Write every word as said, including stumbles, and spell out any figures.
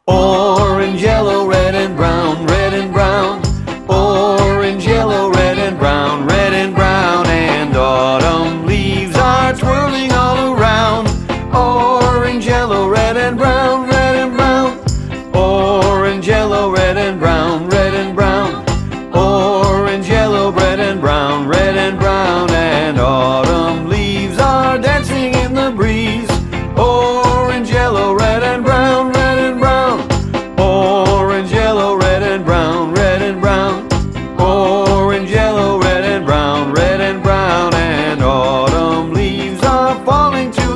Orange, yellow, red and brown, red and brown. Orange, yellow, red and brown, red and brown. And autumn leaves are twirling all around. Orange, yellow, red and brown, red and brown. Orange, yellow, red and brown, red and brown. Orange, yellow, red and brown, red and brown. And autumn leaves are dancing in the breeze. Orange, yellow, red and brown, red and brown. Orange, yellow, red and brown, red and brown. Orange, yellow, red and brown, red and brown. And autumn leaves are falling to